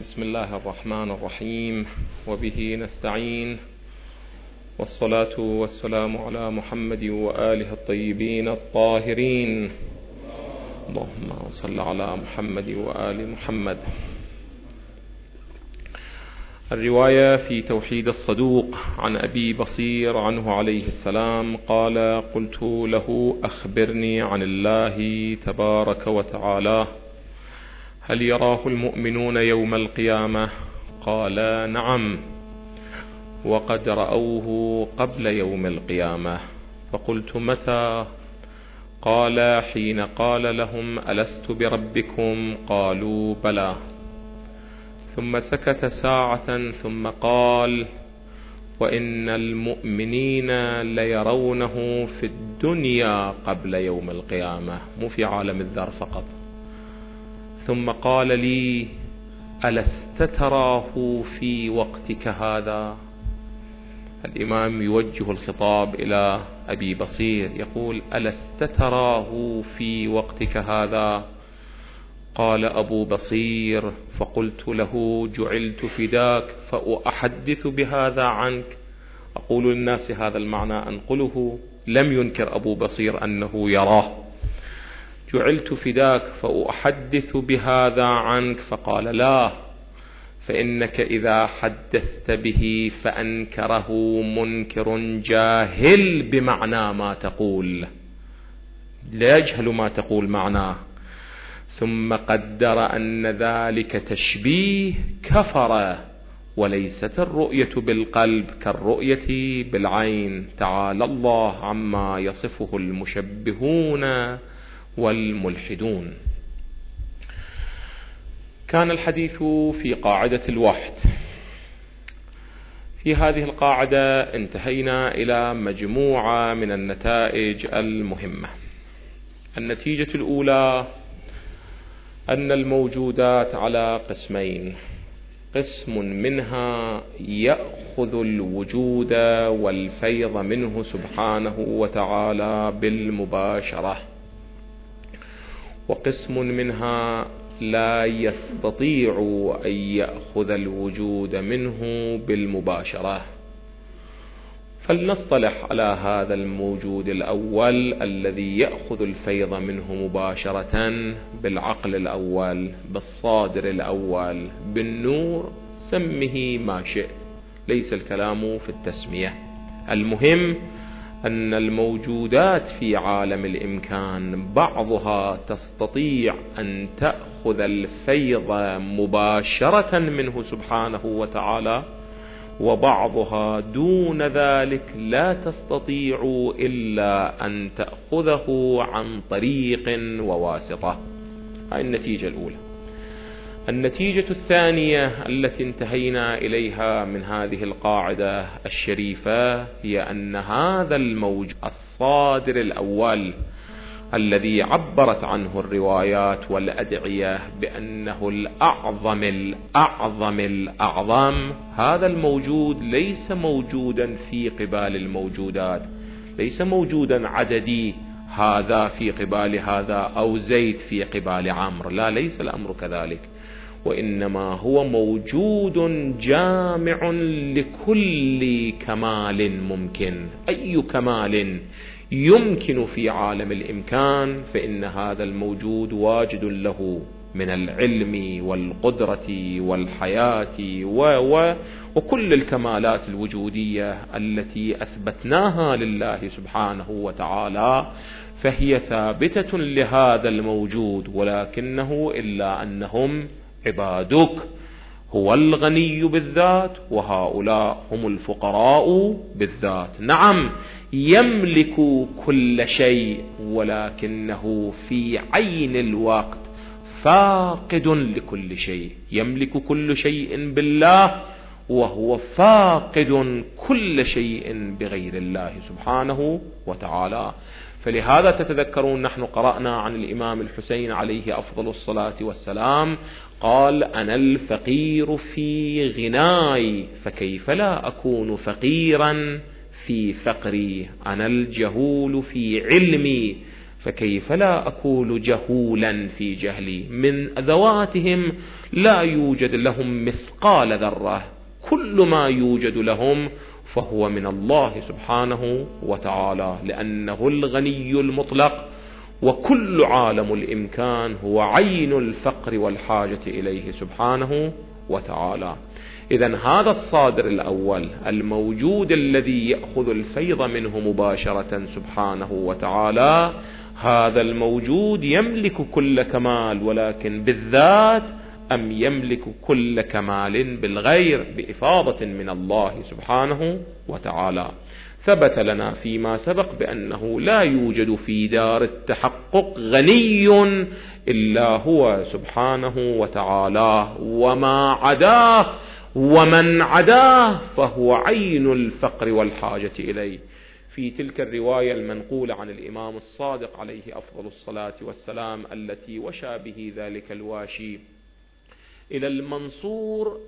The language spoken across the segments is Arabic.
بسم الله الرحمن الرحيم، وبه نستعين، والصلاة والسلام على محمد وآله الطيبين الطاهرين. اللهم صل على محمد وآل محمد. الرواية في توحيد الصدوق عن أبي بصير عنه عليه السلام قال: قلت له: أخبرني عن الله تبارك وتعالى، هل يراه المؤمنون يوم القيامة؟ قال: نعم، وقد رأوه قبل يوم القيامة. فقلت: متى؟ قال: حين قال لهم: ألست بربكم؟ قالوا: بلى. ثم سكت ساعة ثم قال: وإن المؤمنين ليرونه في الدنيا قبل يوم القيامة، مو في عالم الذر فقط. ثم قال لي: ألست تراه في وقتك هذا؟ الإمام يوجه الخطاب إلى أبي بصير يقول: ألست تراه في وقتك هذا؟ قال أبو بصير: فقلت له: جعلت فداك فأحدث بهذا عنك. أقول للناس هذا المعنى أنقله. لم ينكر أبو بصير أنه يراه. جعلت فداك فأحدث بهذا عنك. فقال: لا، فإنك إذا حدثت به فأنكره منكر جاهل بمعنى ما تقول، لا يجهل ما تقول معناه. ثم قدر أن ذلك تشبيه كفر، وليست الرؤية بالقلب كالرؤية بالعين. تعالى الله عما يصفه المشبهون والملحدون. كان الحديث في قاعدة الوحد. في هذه القاعدة انتهينا إلى مجموعة من النتائج المهمة. النتيجة الأولى أن الموجودات على قسمين: قسم منها يأخذ الوجود والفيض منه سبحانه وتعالى بالمباشرة، وقسم منها لا يستطيع أن يأخذ الوجود منه بالمباشرة. فلنصطلح على هذا الموجود الأول الذي يأخذ الفيض منه مباشرة بالعقل الأول، بالصادر الأول، بالنور، سمه ما شئت، ليس الكلام في التسمية. المهم أن الموجودات في عالم الإمكان بعضها تستطيع أن تأخذ الفيض مباشرة منه سبحانه وتعالى، وبعضها دون ذلك لا تستطيع إلا أن تأخذه عن طريق وواسطة. هذه النتيجة الأولى. النتيجة الثانية التي انتهينا إليها من هذه القاعدة الشريفة هي أن هذا الموجود الصادر الأول الذي عبرت عنه الروايات والأدعية بأنه الأعظم، هذا الموجود ليس موجودا في قبال الموجودات، ليس موجودا عددي، هذا في قبال هذا أو زيد في قبال عمرو، لا، ليس الأمر كذلك، وإنما هو موجود جامع لكل كمال ممكن. أي كمال يمكن في عالم الإمكان فإن هذا الموجود واجد له من العلم والقدرة والحياة وكل الكمالات الوجودية التي أثبتناها لله سبحانه وتعالى، فهي ثابتة لهذا الموجود، ولكنه إلا أنهم عبادك. هو الغني بالذات وهؤلاء هم الفقراء بالذات. نعم، يملك كل شيء، ولكنه في عين الوقت فاقد لكل شيء. يملك كل شيء بالله وهو فاقد كل شيء بغير الله سبحانه وتعالى. فلهذا تتذكرون نحن قرأنا عن الإمام الحسين عليه أفضل الصلاة والسلام قال: أنا الفقير في غناي، فكيف لا أكون فقيرا في فقري؟ أنا الجهول في علمي، فكيف لا أكون جهولا في جهلي؟ من ذواتهم لا يوجد لهم مثقال ذرة، كل ما يوجد لهم فهو من الله سبحانه وتعالى، لأنه الغني المطلق، وكل عالم الإمكان هو عين الفقر والحاجة إليه سبحانه وتعالى. إذن هذا الصادر الأول الموجود الذي يأخذ الفيض منه مباشرة سبحانه وتعالى، هذا الموجود يملك كل كمال، ولكن بالذات أم يملك كل كمال بالغير بإفاضة من الله سبحانه وتعالى. ثبت لنا فيما سبق بأنه لا يوجد في دار التحقق غني إلا هو سبحانه وتعالى، وما عداه ومن عداه فهو عين الفقر والحاجة إليه. في تلك الرواية المنقولة عن الإمام الصادق عليه أفضل الصلاة والسلام التي وشى به ذلك الواشي إلى المنصور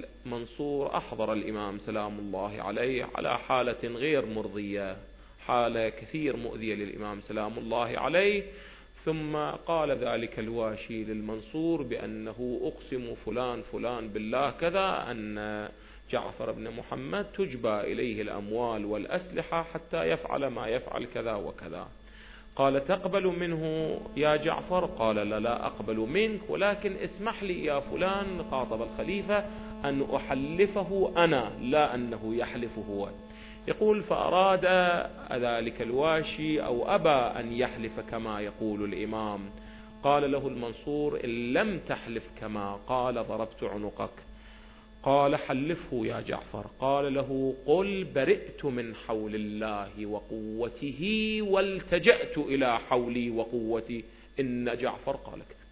أحضر الإمام سلام الله عليه على حالة غير مرضية، حالة كثير مؤذية للإمام سلام الله عليه، ثم قال ذلك الواشي للمنصور بأنه أقسم فلان فلان بالله كذا أن جعفر بن محمد تجبى إليه الأموال والأسلحة حتى يفعل ما يفعل كذا وكذا. قال تقبل منه يا جعفر؟ قال لا أقبل منك، ولكن اسمح لي يا فلان، خاطب الخليفة، أن أحلفه أنا لا أنه يحلف هو. يقول فأراد ذلك الواشي أو أبى أن يحلف كما يقول الإمام. قال له المنصور إن لم تحلف كما قال ضربت عنقك. قال حلفه يا جعفر. قال له قل برئت من حول الله وقوته والتجأت إلى حولي وقوتي. إن جعفر قال كذا.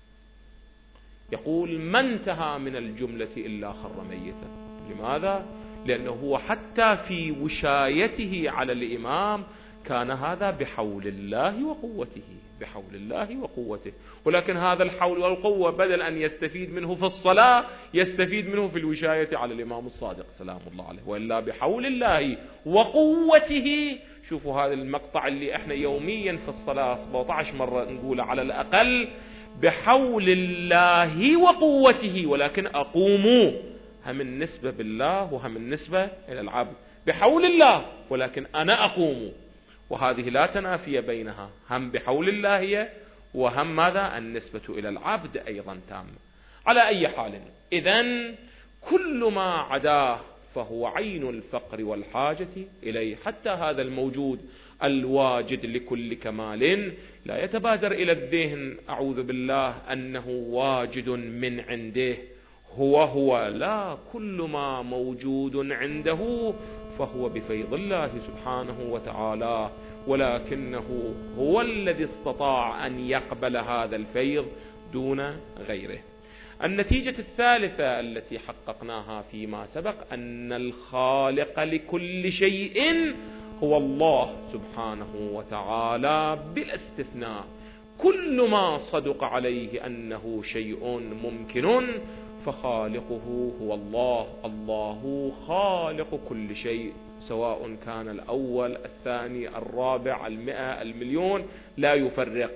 يقول ما انتهى من الجملة إلا خر ميتا. لماذا؟ لأنه هو حتى في وشايته على الإمام كان هذا بحول الله وقوته، بحول الله وقوته، ولكن هذا الحول والقوة بدل أن يستفيد منه في الصلاة يستفيد منه في الوشاية على الإمام الصادق سلام الله عليه، وإلا بحول الله وقوته. شوفوا هذا المقطع اللي احنا يوميا في الصلاة 17 مرة نقوله على الأقل، بحول الله وقوته، ولكن أقوموا هم النسبة بالله وهم النسبة إلى العبد. بحول الله ولكن أنا أقوم، وهذه لا تنافي بينها، هم بحول الله هي وهم ماذا؟ النسبة إلى العبد أيضا تامة. على أي حال، إذن كل ما عداه فهو عين الفقر والحاجة إليه. حتى هذا الموجود الواجد لكل كمال لا يتبادر إلى الذهن أعوذ بالله أنه واجد من عنده، هو لا، كل ما موجود عنده فهو بفيض الله سبحانه وتعالى، ولكنه هو الذي استطاع أن يقبل هذا الفيض دون غيره. النتيجة الثالثة التي حققناها فيما سبق أن الخالق لكل شيء هو الله سبحانه وتعالى بلا استثناء. كل ما صدق عليه أنه شيء ممكن فخالقه هو الله. الله خالق كل شيء، سواء كان الأول الثاني الرابع 100 1,000,000 لا يفرق،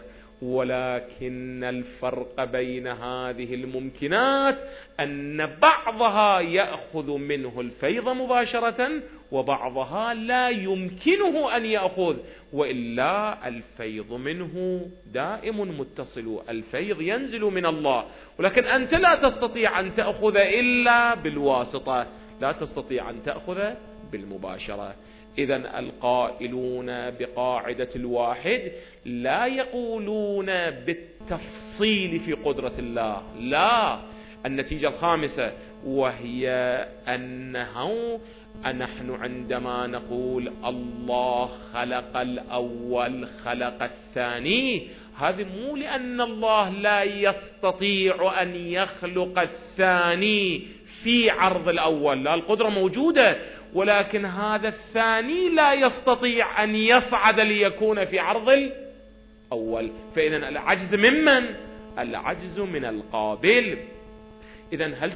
ولكن الفرق بين هذه الممكنات أن بعضها يأخذ منه الفيض مباشرة وبعضها لا يمكنه أن يأخذ، وإلا الفيض منه دائم متصل، الفيض ينزل من الله، ولكن أنت لا تستطيع أن تأخذ إلا بالواسطة، لا تستطيع أن تأخذ بالمباشرة. إذن القائلون بقاعدة الواحد لا يقولون بالتفصيل في قدرة الله، لا. النتيجة الخامسة وهي أنه نحن عندما نقول الله خلق الأول خلق الثاني، هذا مو لأن الله لا يستطيع أن يخلق الثاني في عرض الأول، لا، القدرة موجودة، ولكن هذا الثاني لا يستطيع أن يصعد ليكون في عرض الأول. فإذن العجز ممن؟ العجز من القابل. إذن هل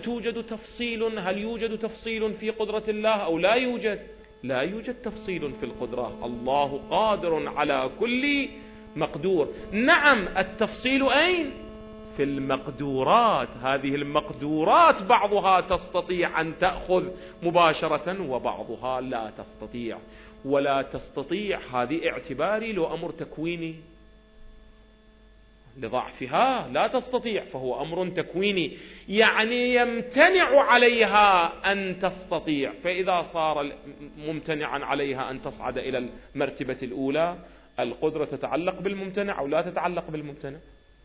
يوجد تفصيل في قدرة الله أو لا يوجد؟ لا يوجد تفصيل في القدرة. الله قادر على كل مقدور. نعم، التفصيل أين؟ في المقدورات. هذه المقدورات بعضها تستطيع أن تأخذ مباشرة وبعضها لا تستطيع. ولا تستطيع هذه اعتباري لو أمر تكويني، لضعفها لا تستطيع، فهو أمر تكويني يعني يمتنع عليها أن تستطيع. فإذا صار ممتنعا عليها أن تصعد إلى المرتبة الأولى، القدرة تتعلق بالممتنع أو لا تتعلق بالممتنع؟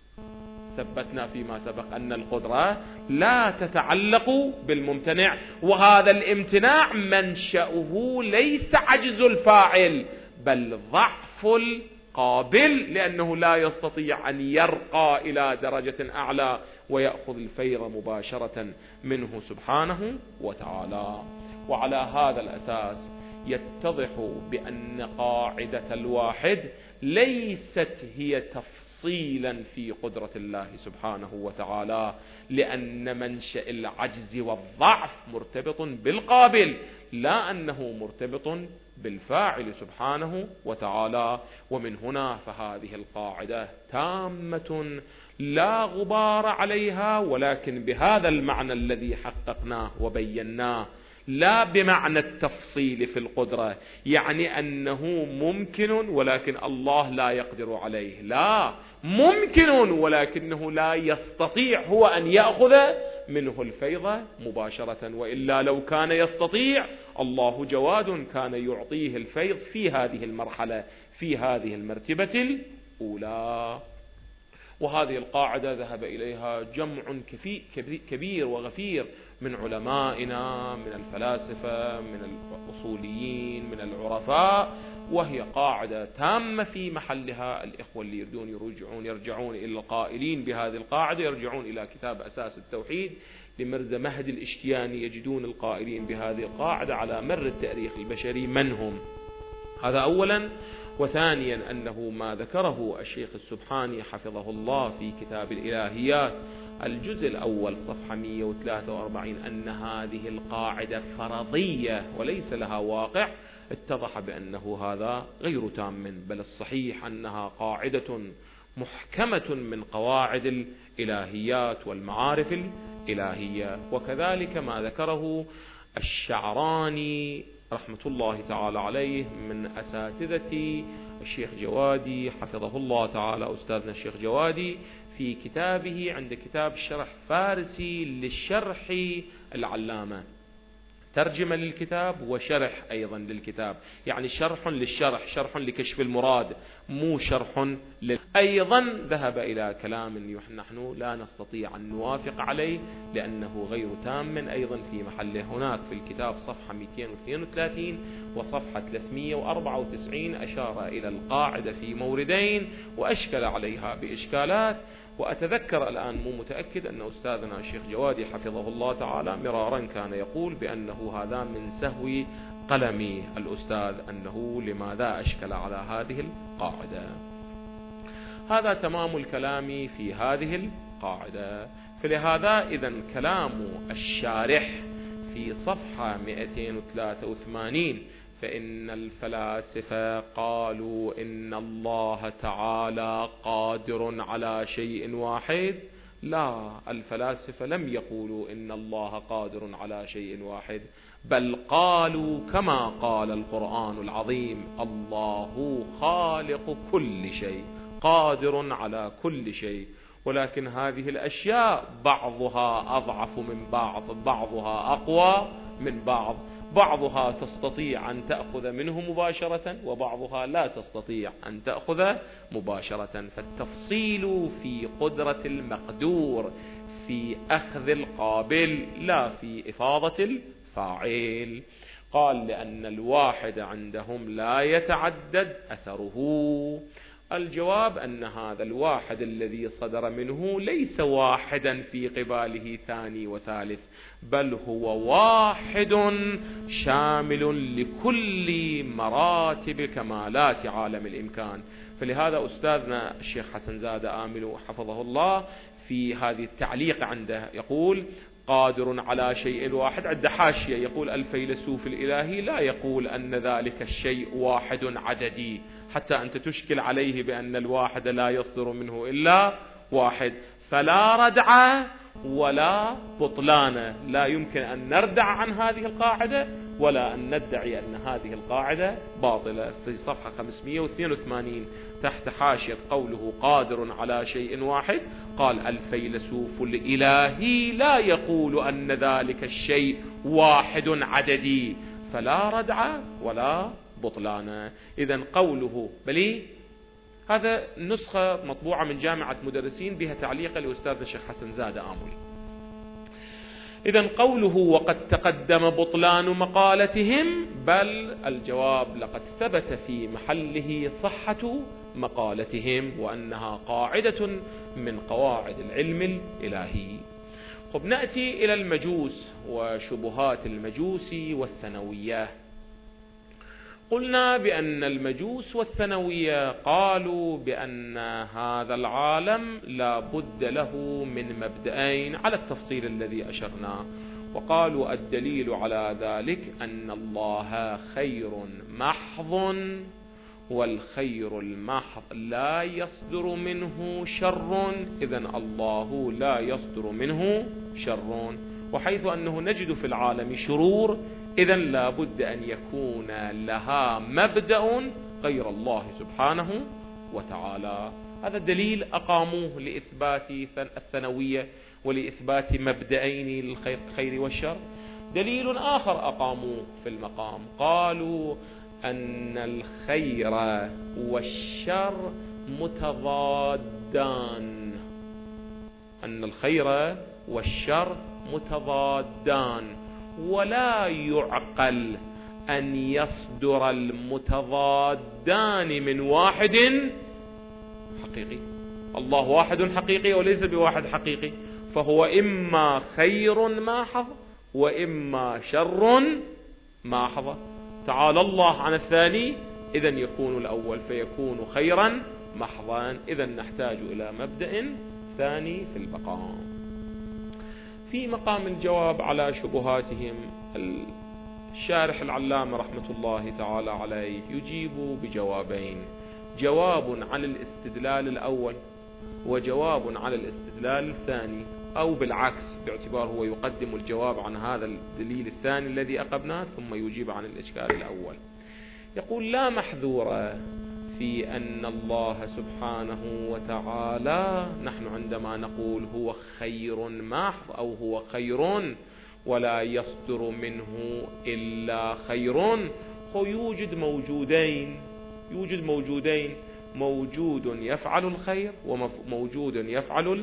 ثبتنا فيما سبق أن القدرة لا تتعلق بالممتنع، وهذا الامتناع منشأه ليس عجز الفاعل بل ضعف القابل، لأنه لا يستطيع أن يرقى إلى درجة أعلى ويأخذ الفيض مباشرة منه سبحانه وتعالى. وعلى هذا الأساس يتضح بأن قاعدة الواحد ليست هي تفصيلا في قدرة الله سبحانه وتعالى، لأن منشأ العجز والضعف مرتبط بالقابل، لا أنه مرتبط بالفاعل سبحانه وتعالى. ومن هنا فهذه القاعدة تامة لا غبار عليها، ولكن بهذا المعنى الذي حققناه وبيناه، لا بمعنى التفصيل في القدرة، يعني أنه ممكن ولكن الله لا يقدر عليه، لا، ممكن ولكنه لا يستطيع هو أن يأخذ منه الفيض مباشرة. وإلا لو كان يستطيع، الله جواد كان يعطيه الفيض في هذه المرحلة، في هذه المرتبة الأولى. وهذه القاعدة ذهب إليها جمع كبير وغفير من علمائنا، من الفلاسفة، من الأصوليين، من العرفاء، وهي قاعدة تامة في محلها. الإخوة اللي يريدون يرجعون إلى القائلين بهذه القاعدة، يرجعون إلى كتاب أساس التوحيد لمرزا مهدي الاشتياني، يجدون القائلين بهذه القاعدة على مر التاريخ البشري من هم. هذا أولا. وثانيا أنه ما ذكره الشيخ السبحاني حفظه الله في كتاب الإلهيات الجزء الأول صفحة 143 أن هذه القاعدة فرضية وليس لها واقع، اتضح بأنه هذا غير تام، بل الصحيح أنها قاعدة محكمة من قواعد الإلهيات والمعارف الإلهية. وكذلك ما ذكره الشعراني رحمة الله تعالى عليه من أساتذة الشيخ جوادي حفظه الله تعالى، أستاذنا الشيخ جوادي، في كتابه عند كتاب شرح فارسي للشرح العلامة، ترجمة للكتاب وشرح أيضا للكتاب، يعني شرح للشرح، شرح لكشف المراد، مو شرح أيضا ذهب إلى كلام نحن لا نستطيع أن نوافق عليه لأنه غير تام أيضا في محله. هناك في الكتاب صفحة 232 وصفحة 394 أشار إلى القاعدة في موردين وأشكل عليها بإشكالات. وأتذكر الآن، مو متأكد، أن أستاذنا الشيخ جوادي حفظه الله تعالى مرارا كان يقول بأنه هذا من سهو قلمي الأستاذ، أنه لماذا أشكل على هذه القاعدة. هذا تمام الكلام في هذه القاعدة. فلهذا إذن كلام الشارح في صفحة 283 فإن الفلاسفة قالوا إن الله تعالى قادر على شيء واحد. لا، الفلاسفة لم يقولوا إن الله قادر على شيء واحد، بل قالوا كما قال القرآن العظيم: الله خالق كل شيء قادر على كل شيء. ولكن هذه الأشياء بعضها أضعف من بعض، بعضها أقوى من بعض، بعضها تستطيع أن تأخذ منه مباشرة وبعضها لا تستطيع أن تأخذ مباشرة. فالتفصيل في قدرة المقدور، في أخذ القابل، لا في إفاضة الفاعل. قال لأن الواحد عندهم لا يتعدد أثره. الجواب أن هذا الواحد الذي صدر منه ليس واحدا في قباله ثاني وثالث، بل هو واحد شامل لكل مراتب كمالات عالم الإمكان. فلهذا أستاذنا الشيخ حسن زادة آمل حفظه الله في هذه التعليق عنده يقول: قادر على شيء واحد. عند حاشية يقول الفيلسوف الإلهي لا يقول أن ذلك الشيء واحد عددي، حتى أنت تشكل عليه بأن الواحد لا يصدر منه إلا واحد، فلا ردع ولا بطلان. لا يمكن أن نردع عن هذه القاعدة ولا أن ندعي أن هذه القاعدة باطلة. في صفحة 582 تحت حاشية قوله قادر على شيء واحد قال الفيلسوف الإلهي لا يقول أن ذلك الشيء واحد عددي، فلا ردع ولا بطلان. إذن قوله بلي، هذا نسخة مطبوعة من جامعة مدرسين بها تعليق لأستاذ الشيخ حسن زاد آمل. إذن قوله وقد تقدم بطلان مقالتهم، بل الجواب لقد ثبت في محله صحة مقالتهم وأنها قاعدة من قواعد العلم الإلهي. خب نأتي إلى المجوس وشبهات المجوس والثنوية. قلنا بأن المجوس والثنوية قالوا بأن هذا العالم لا بد له من مبدأين على التفصيل الذي أشرنا، وقالوا الدليل على ذلك أن الله خير محض، والخير المحض لا يصدر منه شر، إذن الله لا يصدر منه شر. وحيث أنه نجد في العالم شرور، إذن لا بد أن يكون لها مبدأ غير الله سبحانه وتعالى. هذا الدليل أقاموه لإثبات الثنوية ولإثبات مبدأين للخير والشر. دليل آخر أقاموه في المقام، قالوا أن الخير والشر متضادان، أن الخير والشر متضادان، ولا يعقل أن يصدر المتضادان من واحد حقيقي. الله واحد حقيقي وليس بواحد حقيقي، فهو إما خير محض وإما شر محض. تعالى الله عن الثاني، إذن يكون الأول فيكون خيرا محضا. إذن نحتاج إلى مبدأ ثاني في المقام. في مقام الجواب على شبهاتهم الشارح العلامة رحمة الله تعالى عليه يجيب بجوابين، جواب عن الاستدلال الأول وجواب عن الاستدلال الثاني، أو بالعكس باعتبار هو يقدم الجواب عن هذا الدليل الثاني الذي أقمناه ثم يجيب عن الإشكال الأول. يقول لا محذور في أن الله سبحانه وتعالى، نحن عندما نقول هو خير محض أو هو خير ولا يصدر منه إلا خير، يوجد موجودين، موجود يفعل الخير وموجود يفعل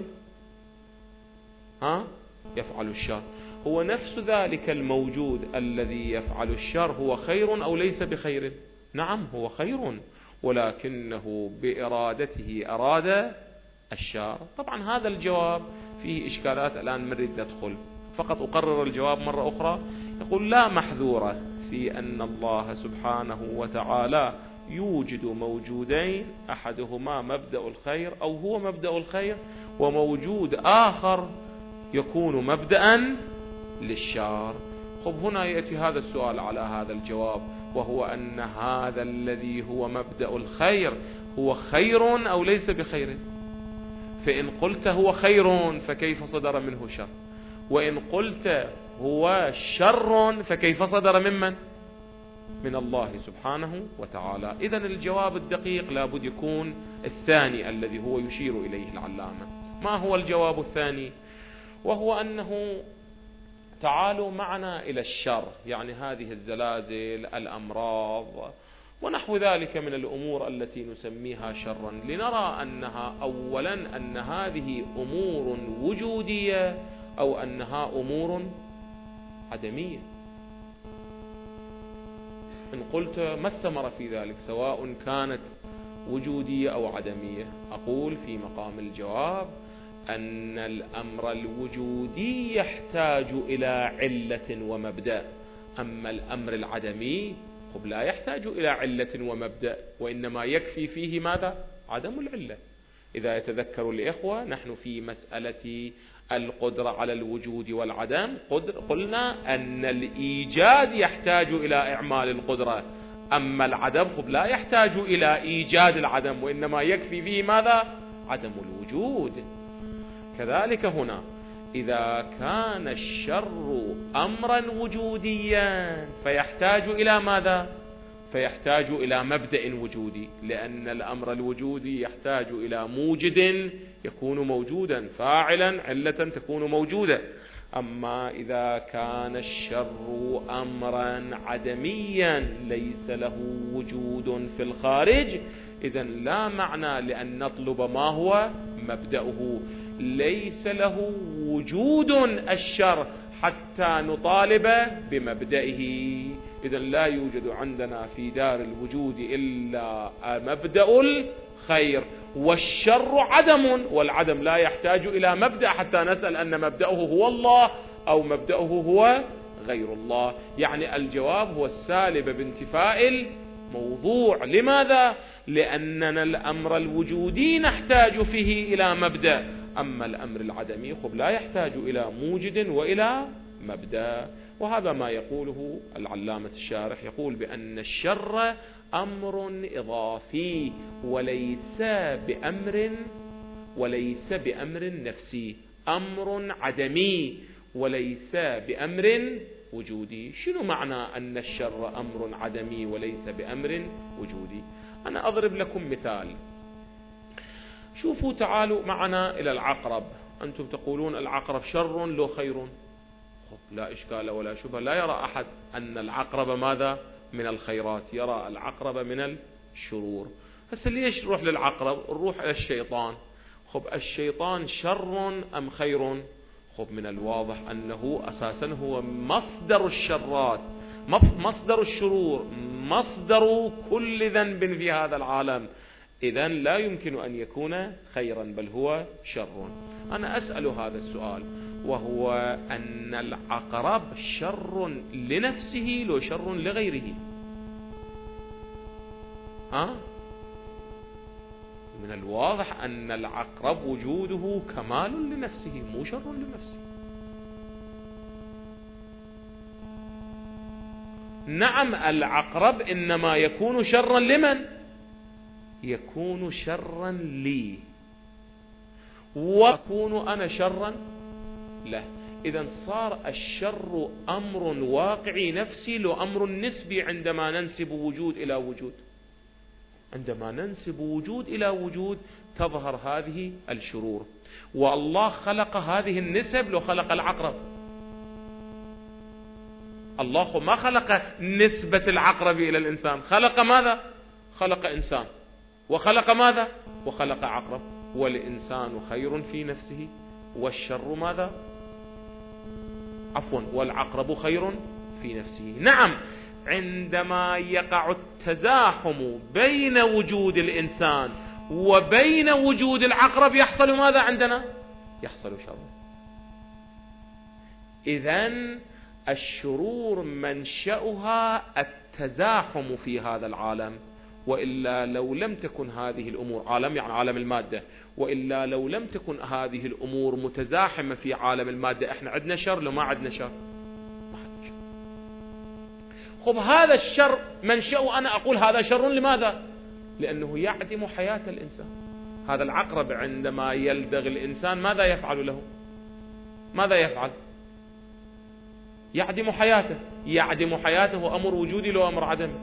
الشر. هو نفس ذلك الموجود الذي يفعل الشر هو خير أو ليس بخير؟ نعم هو خير، ولكنه بإرادته أراد الشر. طبعا هذا الجواب فيه إشكالات الآن نريد ندخل، فقط أقرر الجواب مرة أخرى. يقول لا محذور في أن الله سبحانه وتعالى يوجد موجودين، أحدهما مبدأ الخير أو هو مبدأ الخير، وموجود آخر يكون مبدأ للشر. خب هنا يأتي هذا السؤال على هذا الجواب، وهو أن هذا الذي هو مبدأ الخير هو خير أو ليس بخير؟ فإن قلت هو خير فكيف صدر منه شر؟ وإن قلت هو شر فكيف صدر ممن؟ من الله سبحانه وتعالى. إذن الجواب الدقيق لابد يكون الثاني الذي هو يشير إليه العلامة. ما هو الجواب الثاني؟ وهو أنه تعالوا معنا إلى الشر، يعني هذه الزلازل، الأمراض ونحو ذلك من الأمور التي نسميها شرا، لنرى أنها أولا أن هذه أمور وجودية أو أنها أمور عدمية. إن قلت ما الثمرة في ذلك سواء كانت وجودية أو عدمية؟ أقول في مقام الجواب أن الأمر الوجودي يحتاج إلى علة ومبدأ، أما الأمر العدمي لا يحتاج إلى علة ومبدأ، وإنما يكفي فيه ماذا؟ عدم العلة. إذا يتذكر الإخوة نحن في مسألة القدرة على الوجود والعدم قلنا أن الإيجاد يحتاج إلى إعمال القدرة، أما العدم لا يحتاج إلى إيجاد العدم، وإنما يكفي فيه ماذا؟ عدم الوجود. كذلك هنا إذا كان الشر أمرا وجوديا فيحتاج إلى ماذا؟ فيحتاج إلى مبدأ وجودي، لأن الأمر الوجودي يحتاج إلى موجد يكون موجودا، فاعلا علة تكون موجودة. أما إذا كان الشر أمرا عدميا ليس له وجود في الخارج، إذن لا معنى لأن نطلب ما هو مبدأه. ليس له وجود الشر حتى نطالب بمبدئه. إذن لا يوجد عندنا في دار الوجود إلا مبدأ الخير، والشر عدم، والعدم لا يحتاج إلى مبدأ حتى نسأل أن مبدأه هو الله أو مبدأه هو غير الله. يعني الجواب هو السالب بانتفاء الموضوع. لماذا؟ لأننا الأمر الوجودي نحتاج فيه إلى مبدأ، أما الأمر العدمي لا يحتاج إلى موجد وإلى مبدأ. وهذا ما يقوله العلامة الشارح، يقول بأن الشر أمر إضافي وليس بأمر نفسي، أمر عدمي وليس بأمر وجودي. شنو معنى أن الشر أمر عدمي وليس بأمر وجودي؟ أنا أضرب لكم مثال. شوفوا، تعالوا معنا إلى العقرب. أنتم تقولون العقرب شر لو خير، لا إشكال ولا شبهة، لا يرى أحد أن العقرب ماذا؟ من الخيرات، يرى العقرب من الشرور. هسه ليش نروح للعقرب؟ نروح إلى الشيطان. الشيطان شر أم خير؟ من الواضح أنه أساسا هو مصدر الشرات، مصدر الشرور، مصدر كل ذنب في هذا العالم. إذن لا يمكن أن يكون خيرا، بل هو شر. أنا أسأل هذا السؤال، وهو أن العقرب شر لنفسه لو شر لغيره؟ من الواضح أن العقرب وجوده كمال لنفسه مو شر لنفسه. نعم، العقرب إنما يكون شرا لمن؟ يكون شرا لي، وأكون أنا شرا له. إذن صار الشر أمر واقعي نفسي لو أمر نسبي عندما ننسب وجود إلى وجود. عندما ننسب وجود إلى وجود تظهر هذه الشرور. والله خلق هذه النسب لو خلق العقرب. الله ما خلق نسبة العقرب إلى الإنسان، خلق ماذا؟ خلق إنسان، وخلق ماذا؟ وخلق عقرب. والإنسان خير في نفسه، والشر ماذا؟ والعقرب خير في نفسه. نعم، عندما يقع التزاحم بين وجود الإنسان وبين وجود العقرب يحصل ماذا عندنا؟ يحصل شر. إذن الشرور منشأها التزاحم في هذا العالم، وإلا لو لم تكن هذه الأمور، عالم يعني عالم المادة، وإلا لو لم تكن هذه الأمور متزاحمة في عالم المادة احنا عندنا شر لو ما عندنا شر؟ هذا الشر منشأه، أنا أقول هذا شر لماذا؟ لأنه يعدم حياة الإنسان. هذا العقرب عندما يلدغ الإنسان ماذا يفعل له؟ ماذا يفعل؟ يعدم حياته. يعدم حياته أمر وجودي لو أمر عدمي؟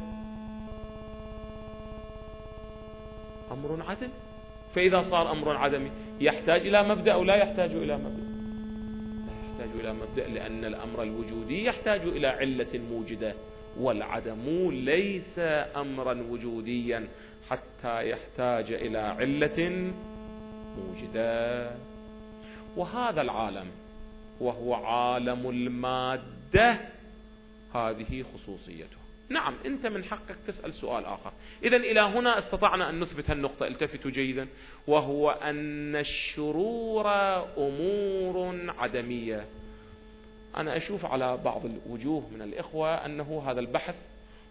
أمر عدمي. فإذا صار أمر عدمي يحتاج إلى مبدأ أو لا يحتاج إلى مبدأ؟ لا يحتاج إلى مبدأ، لأن الأمر الوجودي يحتاج إلى علة موجدة، والعدم ليس أمرا وجوديا حتى يحتاج إلى علة موجدة. وهذا العالم وهو عالم المادة هذه خصوصيته. نعم، أنت من حقك تسأل سؤال آخر. إذن إلى هنا استطعنا أن نثبت النقطة، التفتوا جيدا، وهو أن الشرور أمور عدمية. أنا أشوف على بعض الوجوه من الإخوة أنه هذا البحث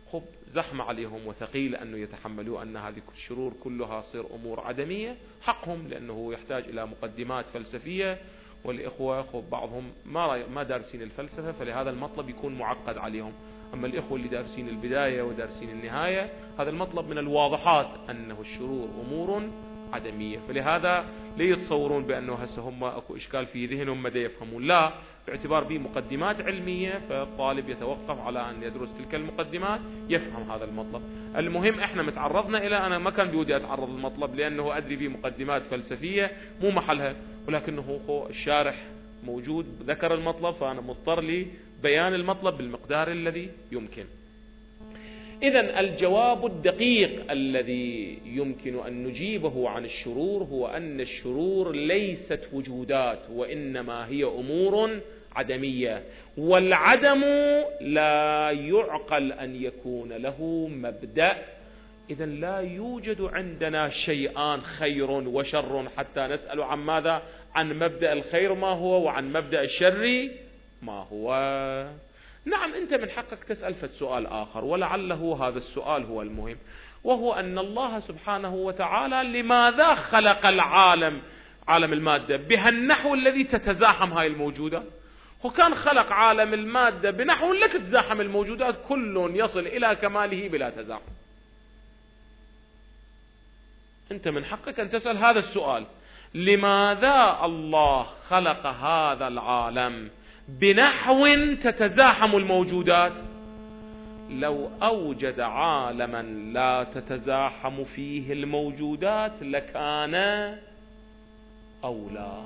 خب زحمة عليهم وثقيل أنه يتحملوا أن هذه الشرور كلها صير أمور عدمية، حقهم، لأنه يحتاج إلى مقدمات فلسفية، والإخوة خب بعضهم ما دارسين الفلسفة، فلهذا المطلب يكون معقد عليهم. أما الإخوة اللي دارسين البداية ودارسين النهاية، هذا المطلب من الواضحات أنه الشرور أمور عدمية، فلهذا لا يتصورون بأنه هسه هم أكو إشكال في ذهنهم مدى يفهمون، لا، باعتبار به مقدمات علمية، فالطالب يتوقف على أن يدرس تلك المقدمات يفهم هذا المطلب. المهم إحنا متعرضنا إلى، أنا ما كان بودي أتعرض للمطلب لأنه أدري به مقدمات فلسفية مو محلها، ولكنه الشارح موجود ذكر المطلب، فأنا مضطر لي بيان المطلب بالمقدار الذي يمكن. إذن الجواب الدقيق الذي يمكن أن نجيبه عن الشرور هو أن الشرور ليست وجودات، وإنما هي أمور عدمية، والعدم لا يعقل أن يكون له مبدأ. إذن لا يوجد عندنا شيئان خير وشر حتى نسأل عن ماذا؟ عن مبدأ الخير ما هو، وعن مبدأ الشر ما هو. نعم، أنت من حقك تسأل سؤال آخر، ولعله هذا السؤال هو المهم، وهو أن الله سبحانه وتعالى لماذا خلق العالم، عالم المادة، بهالنحو الذي تتزاحم هاي الموجودات؟ هو كان خلق عالم المادة بنحو لا تتزاحم الموجودات، كل يصل إلى كماله بلا تزاحم. أنت من حقك أن تسأل هذا السؤال، لماذا الله خلق هذا العالم بنحو تتزاحم الموجودات؟ لو أوجد عالما لا تتزاحم فيه الموجودات لكان أولى.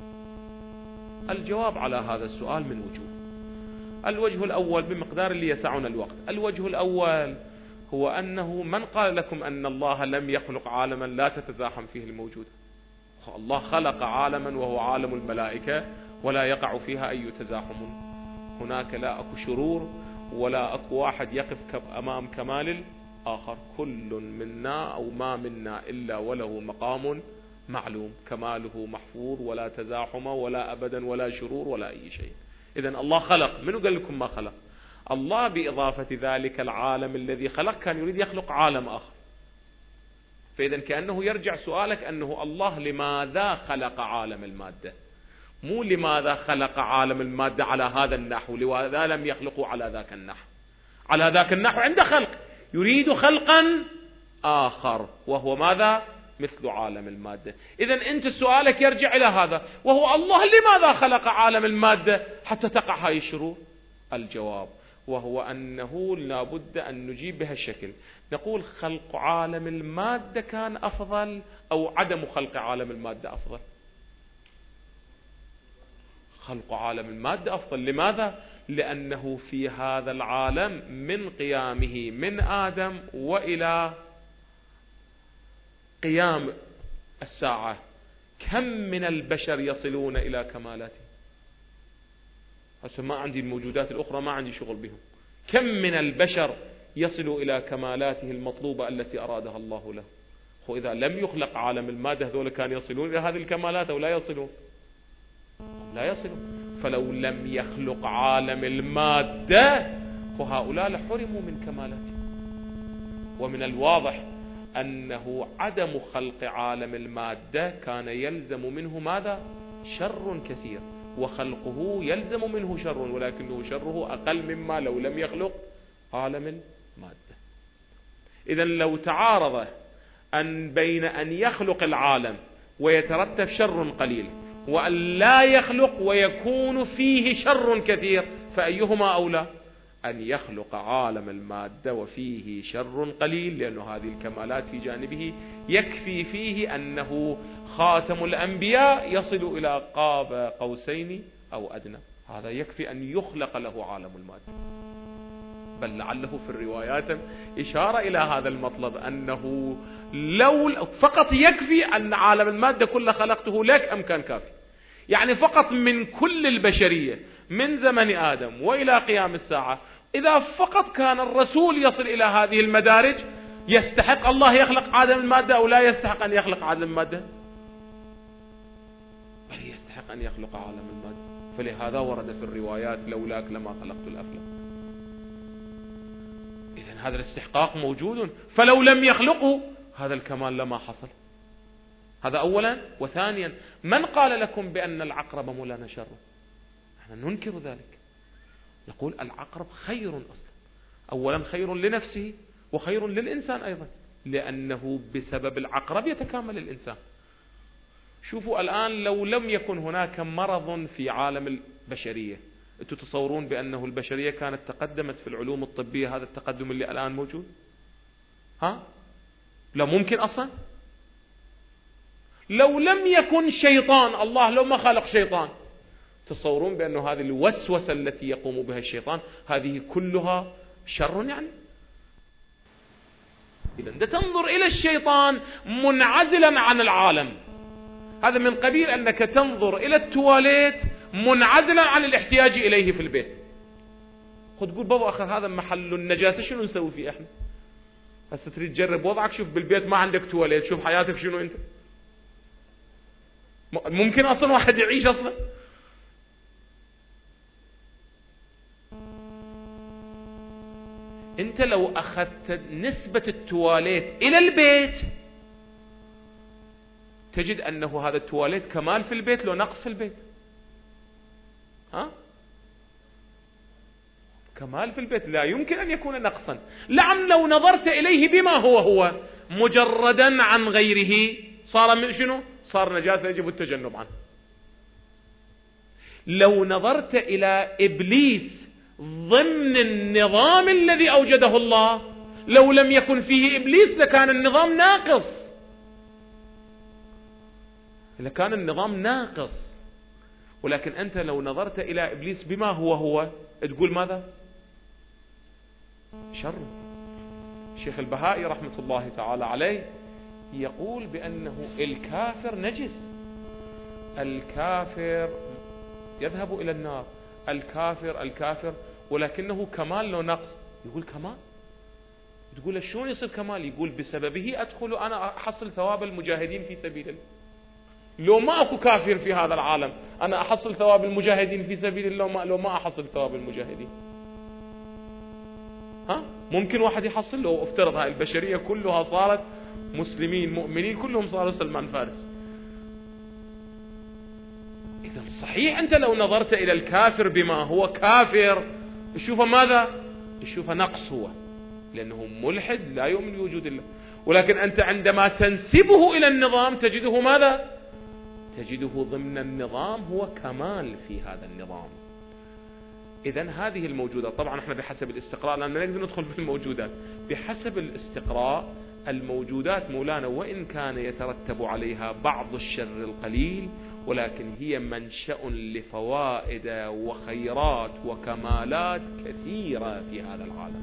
الجواب على هذا السؤال من وجوه. الوجه الأول بمقدار اللي يسعنا الوقت. الوجه الأول هو أنه من قال لكم أن الله لم يخلق عالما لا تتزاحم فيه الموجودات؟ الله خلق عالما وهو عالم الملائكة ولا يقع فيها أي تزاحم. هناك لا أكو شرور ولا أكو واحد يقف أمام كمال الآخر، كل منا أو ما منا إلا وله مقام معلوم، كماله محفوظ ولا تزاحم ولا أبدا ولا شرور ولا أي شيء. إذن الله خلق. منو قال لكم ما خلق؟ الله بإضافة ذلك العالم الذي خلق كان يريد يخلق عالم آخر. فإذن كأنه يرجع سؤالك أنه الله لماذا خلق عالم المادة، مو لماذا خلق عالم المادة على هذا النحو، لماذا لم يخلقوا على ذاك النحو. على ذاك النحو عند خلق، يريد خلقا آخر وهو ماذا؟ مثل عالم المادة. إذن أنت سؤالك يرجع إلى هذا، وهو الله لماذا خلق عالم المادة حتى تقع هاي الشرور؟ الجواب وهو أنه لابد أن نجيب بهالشكل، نقول خلق عالم المادة كان أفضل أو عدم خلق عالم المادة أفضل؟ خلق عالم المادة أفضل. لماذا؟ لأنه في هذا العالم من قيامه من آدم وإلى قيام الساعة كم من البشر يصلون إلى كمالاته. هسه ما عندي الموجودات الأخرى، ما عندي شغل بهم. كم من البشر يصل إلى كمالاته المطلوبة التي أرادها الله له. وإذا لم يخلق عالم المادة هذول كان يصلون إلى هذه الكمالات أو لا يصلون؟ لا يصلون. فلو لم يخلق عالم المادة فهؤلاء لحرموا من كمالاته. ومن الواضح أنه عدم خلق عالم المادة كان يلزم منه ماذا؟ شر كثير، وخلقه يلزم منه شر، ولكنه شره أقل مما لو لم يخلق عالم المادة. إذن لو تعارض أن بين أن يخلق العالم ويترتب شر قليل، وأن لا يخلق ويكون فيه شر كثير، فأيهما أولى؟ أن يخلق عالم المادة وفيه شر قليل، لأن هذه الكمالات في جانبه يكفي فيه أنه خاتم الأنبياء يصل إلى قاب قوسين أو أدنى، هذا يكفي أن يخلق له عالم المادة. بل لعله في الروايات إشارة إلى هذا المطلب، أنه لو فقط يكفي أن عالم المادة كله خلقته لك أم كان كافي؟ يعني فقط من كل البشرية من زمن آدم وإلى قيام الساعة، إذا فقط كان الرسول يصل إلى هذه المدارج، يستحق الله يخلق عالم المادة أو لا يستحق أن يخلق عالم المادة؟ بل يستحق أن يخلق عالم المادة. فلهذا ورد في الروايات لولاك لما خلقت الأفلاك. إذن هذا الاستحقاق موجود، فلو لم يخلقه هذا الكمال لما حصل. هذا أولا. وثانيا، من قال لكم بأن العقرب مولانا شر؟ نحن ننكر ذلك، نقول العقرب خير أصلا. أولا خير لنفسه وخير للإنسان أيضا، لأنه بسبب العقرب يتكامل الإنسان. شوفوا الآن لو لم يكن هناك مرض في عالم البشرية، أنتم تصورون بأنه البشرية كانت تقدمت في العلوم الطبية هذا التقدم اللي الآن موجود؟ لا ممكن أصلا. لو لم يكن شيطان، الله لو ما خلق شيطان، تصورون بأنه هذه الوسوسة التي يقوم بها الشيطان هذه كلها شر يعني؟ إذا تنظر إلى الشيطان منعزلا عن العالم، هذا من قبيل أنك تنظر إلى التواليت منعزلا عن الاحتياج إليه في البيت. خد تقول بابا آخر هذا محل النجاسة، شنو نسوي فيه إحنا؟ هسه تريد تجرب وضعك، شوف بالبيت ما عندك تواليت، شوف حياتك شنو أنت. ممكن أصلا واحد يعيش أصلا؟ أنت لو أخذت نسبة التواليت إلى البيت تجد أنه هذا التواليت كمال في البيت لو نقص في البيت. كمال في البيت لا يمكن أن يكون نقصا. نعم لو نظرت إليه بما هو مجردا عن غيره صار من شنو؟ صار نجاسة يجب التجنب عنه. لو نظرت إلى إبليس ضمن النظام الذي أوجده الله، لو لم يكن فيه إبليس لكان النظام ناقص، لكان النظام ناقص. ولكن أنت لو نظرت إلى إبليس بما هو تقول ماذا؟ شر. الشيخ البهائي رحمة الله تعالى عليه يقول بأنه الكافر نجس، الكافر يذهب إلى النار، الكافر ولكنه كمال لو نقص. يقول كمال؟ تقول شلون يصير كمال؟ يقول بسببه أدخل أنا أحصل ثواب المجاهدين في سبيل الله. لو ما أكو كافر في هذا العالم أنا أحصل ثواب المجاهدين في سبيل الله، لو ما أحصل ثواب المجاهدين ممكن واحد يحصل؟ لو افترض هاي البشرية كلها صارت مسلمين مؤمنين كلهم صاروا سلمان فارس. إذا صحيح أنت لو نظرت إلى الكافر بما هو كافر تشوفه ماذا؟ تشوفه نقص هو، لأنه ملحد لا يؤمن بوجود الله. ولكن أنت عندما تنسبه إلى النظام تجده ماذا؟ تجده ضمن النظام هو كمال في هذا النظام. إذن هذه الموجودات، طبعا احنا بحسب الاستقراء لأننا نقدر ندخل في الموجودات، بحسب الاستقراء الموجودات مولانا وإن كان يترتب عليها بعض الشر القليل، ولكن هي منشأ لفوائد وخيرات وكمالات كثيرة في هذا العالم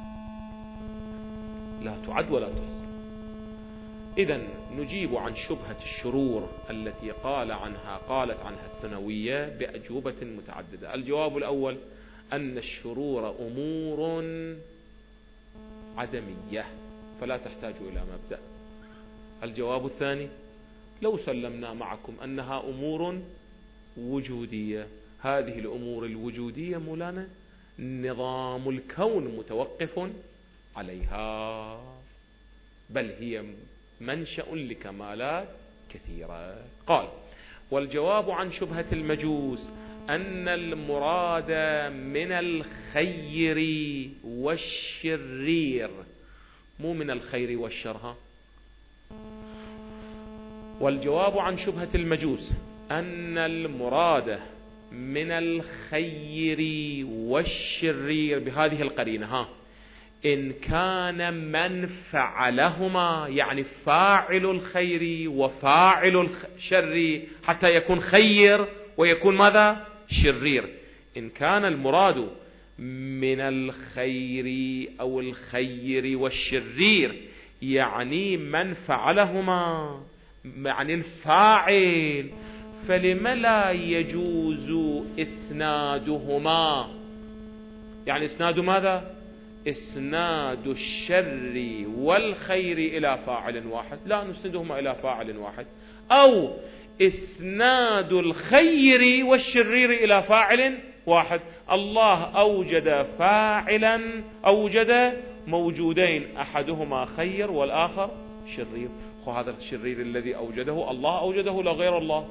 لا تعد ولا تحصى. إذن نجيب عن شبهة الشرور التي قالت عنها الثانوية بأجوبة متعددة. الجواب الأول أن الشرور أمور عدمية فلا تحتاج إلى مبدأ. الجواب الثاني لو سلمنا معكم أنها أمور وجودية، هذه الأمور الوجودية مولانا نظام الكون متوقف عليها، بل هي منشأ لكمالات كثيرة. قال والجواب عن شبهة المجوس أن المراد من الخير والشرير، مو من الخير والشر. والجواب عن شبهة المجوس أن المراد من الخير والشرير بهذه القرينة إن كان من فعلهما، يعني فاعل الخير وفاعل الشر حتى يكون خير ويكون ماذا؟ شرير. إن كان المراد من الخير أو الخير والشرير يعني من فعلهما، يعني الفاعل، فلم لا يجوز إسنادهما؟ يعني إسناد ماذا؟ إسناد الشر والخير إلى فاعل واحد، لا نسندهما إلى فاعل واحد، أو إسناد الخير والشرير إلى فاعل واحد. الله أوجد فاعلا، أوجد موجودين، أحدهما خير والآخر شرير. هذا الشرير الذي أوجده الله أوجده لا غير الله،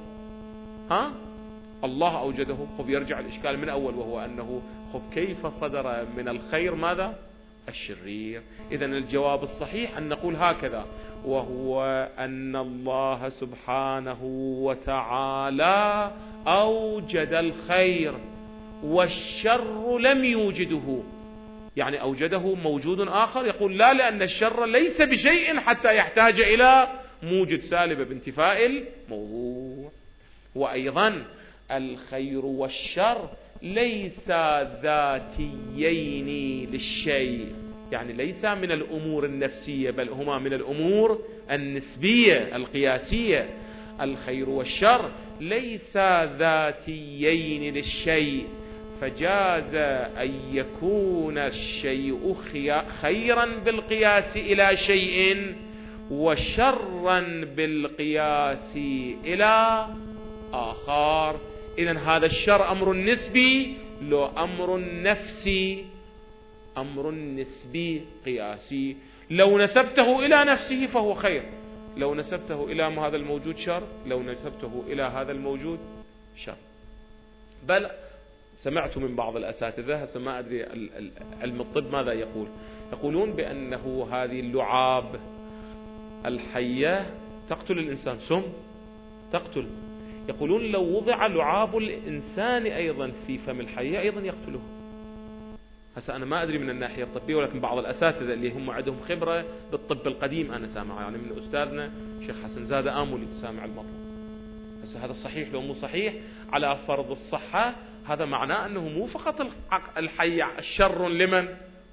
الله أوجده. يرجع الإشكال من أول، وهو أنه كيف صدر من الخير ماذا؟ الشرير. إذن الجواب الصحيح أن نقول هكذا، وهو أن الله سبحانه وتعالى أوجد الخير والشر لم يوجده. يعني أوجده موجود آخر؟ يقول لا، لأن الشر ليس بشيء حتى يحتاج إلى موجد سالب بانتفاء الموضوع. وأيضا الخير والشر ليس ذاتيين للشيء، يعني ليس من الأمور النفسية، بل هما من الأمور النسبية القياسية. الخير والشر ليس ذاتيين للشيء، فجاز أن يكون الشيء خيرا بالقياس إلى شيء وشرا بالقياس إلى آخر. إذن هذا الشر أمر نسبي، لو أمر نفسي، أمر نسبي قياسي. لو نسبته إلى نفسه فهو خير، لو نسبته إلى هذا الموجود شر، لو نسبته إلى هذا الموجود شر. بل سمعت من بعض الأساتذة، هسه ما أدري علم الطب ماذا يقول، يقولون بأنه هذه اللعاب الحية تقتل الإنسان، سم تقتل. يقولون لو وضع لعاب الإنسان أيضا في فم الحية أيضا يقتله. هسه أنا ما أدري من الناحية الطبية، ولكن بعض الأساتذة اللي هم عندهم خبرة بالطب القديم أنا سامع، يعني من أستاذنا شيخ حسن زادة آملي سامع المطلب. هسه هذا صحيح لو مو صحيح؟ على فرض الصحة هذا معناه أنه مو فقط الحي الشر لمن؟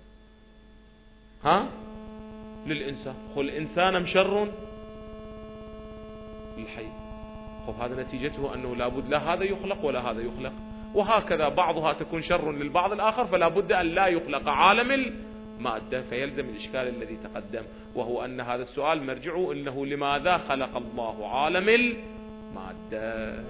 للإنسان. الإنسان مشر للحي. هذا نتيجته أنه لابد لا هذا يخلق ولا هذا يخلق، وهكذا بعضها تكون شر للبعض الآخر، فلا بد أن لا يخلق عالم المادة. فيلزم الإشكال الذي تقدم، وهو أن هذا السؤال مرجعه أنه لماذا خلق الله عالم المادة.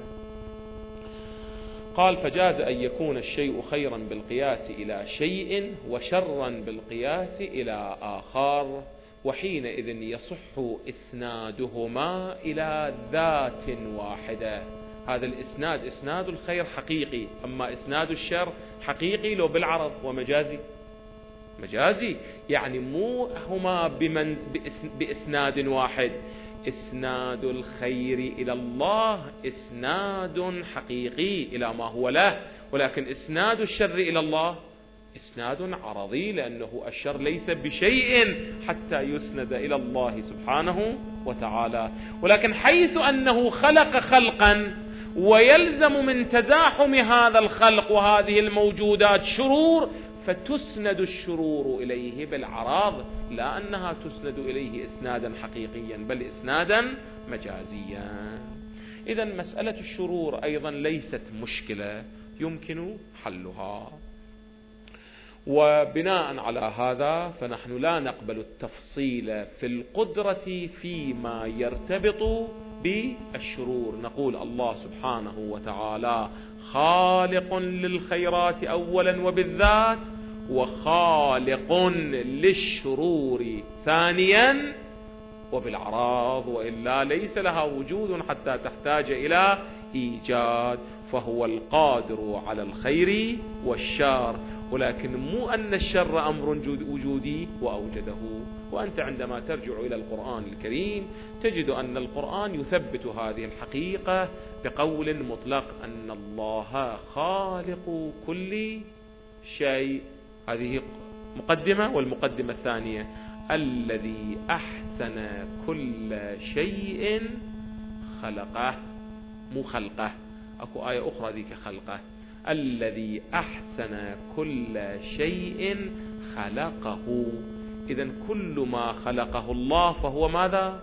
قال فجاز أن يكون الشيء خيرا بالقياس إلى شيء وشرا بالقياس إلى آخر، وحينئذ يصح إسنادهما إلى ذات واحدة. هذا الإسناد إسناد الخير حقيقي، أما إسناد الشر حقيقي لو بالعرض ومجازي. مجازي يعني مو هما بإسناد واحد. إسناد الخير إلى الله إسناد حقيقي إلى ما هو له، ولكن إسناد الشر إلى الله إسناد عرضي، لأنه الشر ليس بشيء حتى يسند إلى الله سبحانه وتعالى. ولكن حيث أنه خلق خلقا ويلزم من تزاحم هذا الخلق وهذه الموجودات شرور، فتسند الشرور إليه بالعراض، لا أنها تسند إليه إسنادا حقيقيا بل إسنادا مجازيا. إذن مسألة الشرور أيضا ليست مشكلة يمكن حلها. وبناء على هذا فنحن لا نقبل التفصيل في القدرة فيما يرتبط بالشرور. نقول الله سبحانه وتعالى خالق للخيرات أولا وبالذات، وخالق للشرور ثانيا وبالأعراض، وإلا ليس لها وجود حتى تحتاج إلى إيجاد. فهو القادر على الخير والشر، ولكن مو أن الشر أمر وجودي وأوجده. وأنت عندما ترجع إلى القرآن الكريم تجد أن القرآن يثبت هذه الحقيقة بقول مطلق أن الله خالق كل شيء. هذه مقدمة. والمقدمة الثانية الذي أحسن كل شيء خلقه، مو خلقه، أكو آية أخرى ذيك خلقه. الذي أحسن كل شيء خلقه. إذن كل ما خلقه الله فهو ماذا؟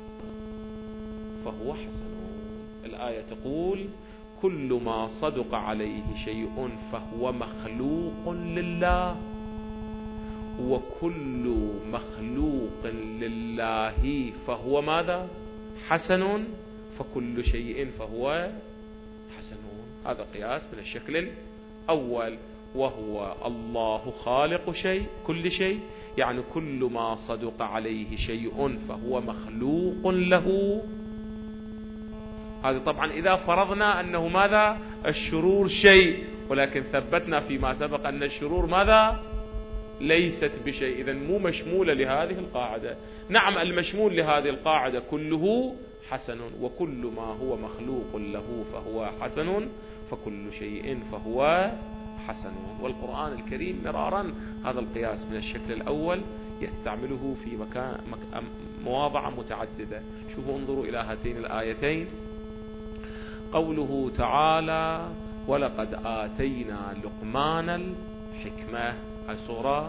فهو حسن. الآية تقول كل ما صدق عليه شيء فهو مخلوق لله، وكل مخلوق لله فهو ماذا؟ حسن، فكل شيء فهو حسن. هذا قياس من الشكل أول وهو الله خالق شيء كل شيء، يعني كل ما صدق عليه شيء فهو مخلوق له. هذا طبعا إذا فرضنا أنه ماذا؟ الشرور شيء، ولكن ثبتنا فيما سبق أن الشرور ماذا؟ ليست بشيء، إذن مو مشمولة لهذه القاعدة. نعم المشمول لهذه القاعدة كله حسن، وكل ما هو مخلوق له فهو حسن، فكل شيء فهو حسن. والقرآن الكريم مرارا هذا القياس من الشكل الأول يستعمله في مواضع متعددة. شوفوا انظروا إلى هاتين الآيتين، قوله تعالى ولقد آتينا لقمان الحكمة، السورة،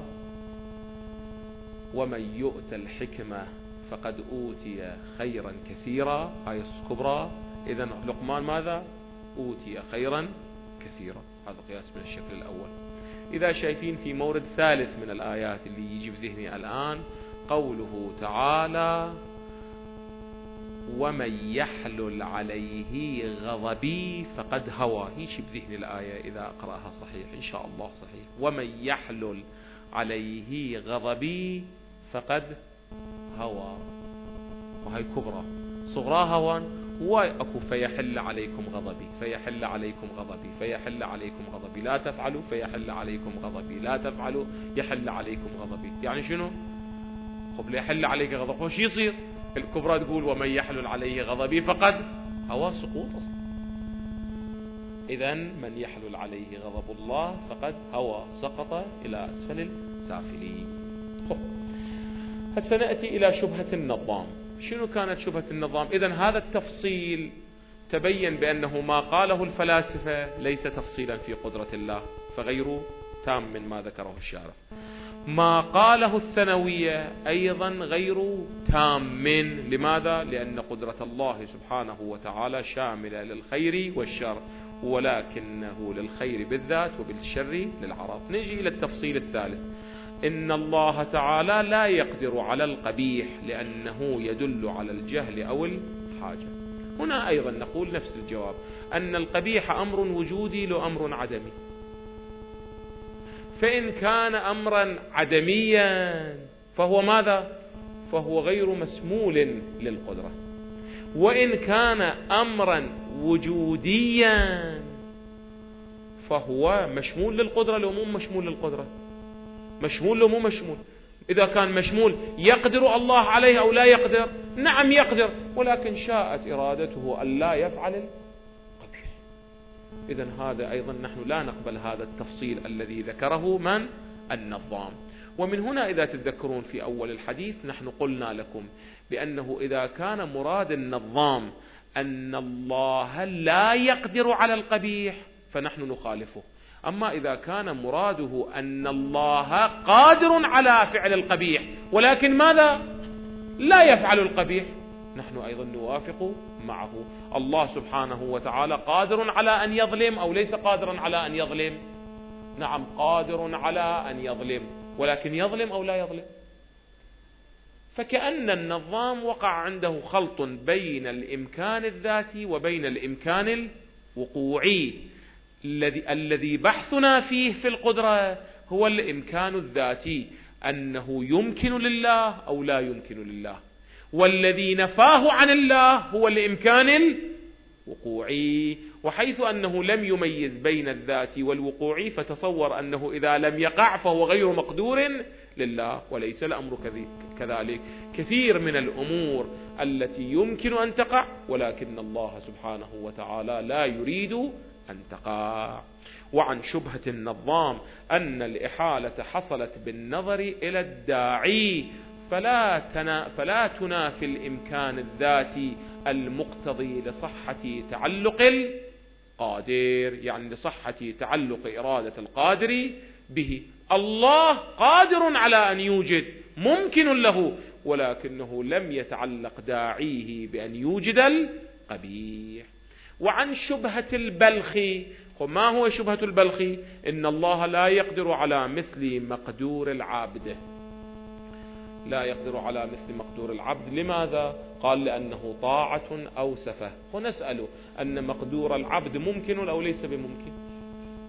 ومن يؤت الحكمة فقد أوتي خيرا كثيرا، آية كبرى. إذن لقمان ماذا؟ أوتي خيرا كثيرا. هذا قياس من الشكل الأول. إذا شايفين في مورد ثالث من الآيات اللي يجي في ذهني الآن، قوله تعالى ومن يحلل عليه غضبي فقد هوى، يجي بذهني الآية إذا أقرأها صحيح إن شاء الله صحيح، ومن يحلل عليه غضبي فقد هوى، وهي كبرى. صغرى هوى وأكو فيحل عليكم غضبي، فيحل عليكم غضبي، فيحل عليكم غضبي، لا تفعلوا فيحل عليكم غضبي، لا تفعلوا يحل عليكم غضبي. يعني شنو؟ قبل يحل عليك غضب وش يصير؟ الكبرى تقول ومن يحلل عليه غضبي فقد هوى، سقوط. إذن من يحلل عليه غضب الله فقد هوى، سقط إلى أسفل السافلين. هسه نأتي إلى شبهة النظام. شنو كانت شبهة النظام؟ إذن هذا التفصيل تبين بأنه ما قاله الفلاسفة ليس تفصيلا في قدرة الله، فغير تام من ما ذكره الشارع. ما قاله الثانوية أيضا غير تام. لماذا؟ لأن قدرة الله سبحانه وتعالى شاملة للخير والشر، ولكنه للخير بالذات وبالشر للعرض. نجي إلى التفصيل الثالث، إن الله تعالى لا يقدر على القبيح لأنه يدل على الجهل أو الحاجة. هنا أيضا نقول نفس الجواب، أن القبيح أمر وجودي لأمر عدمي، فإن كان أمرا عدميا فهو ماذا؟ فهو غير مسمول للقدرة. وإن كان أمرا وجوديا فهو مشمول للقدرة لو مو مشمول للقدرة، مشمول لو مو مشمول. إذا كان مشمول يقدر الله عليه أو لا يقدر؟ نعم يقدر، ولكن شاءت إرادته أن لا يفعل القبيح. إذن هذا أيضا نحن لا نقبل هذا التفصيل الذي ذكره من؟ النظام. ومن هنا إذا تتذكرون في أول الحديث نحن قلنا لكم بأنه إذا كان مراد النظام أن الله لا يقدر على القبيح فنحن نخالفه. أما إذا كان مراده أن الله قادر على فعل القبيح ولكن ماذا؟ لا يفعل القبيح، نحن أيضا نوافق معه. الله سبحانه وتعالى قادر على أن يظلم أو ليس قادرا على أن يظلم؟ نعم قادر على أن يظلم، ولكن يظلم أو لا يظلم؟ فكأن النظام وقع عنده خلط بين الإمكان الذاتي وبين الإمكان الوقوعي. الذي بحثنا فيه في القدرة هو الإمكان الذاتي، أنه يمكن لله أو لا يمكن لله، والذي نفاه عن الله هو الإمكان الوقوعي. وحيث أنه لم يميز بين الذاتي والوقوعي فتصور أنه إذا لم يقع فهو غير مقدور لله، وليس الأمر كذلك. كثير من الأمور التي يمكن أن تقع ولكن الله سبحانه وتعالى لا يريد أن تقع. وعن شبهة النظام أن الإحالة حصلت بالنظر إلى الداعي، فلا تنافي الإمكان الذاتي المقتضي لصحة تعلق القادر، يعني لصحة تعلق إرادة القادر به. الله قادر على أن يوجد، ممكن له، ولكنه لم يتعلق داعيه بأن يوجد القبيح. وعن شبهة البلخ، ما هو شبهة البلخ؟ إن الله لا يقدر على مثل مقدور العبد، لا يقدر على مثل مقدور العبد. لماذا؟ قال لأنه طاعة أو سفه. ونسأل أن مقدور العبد ممكن أو ليس بممكن؟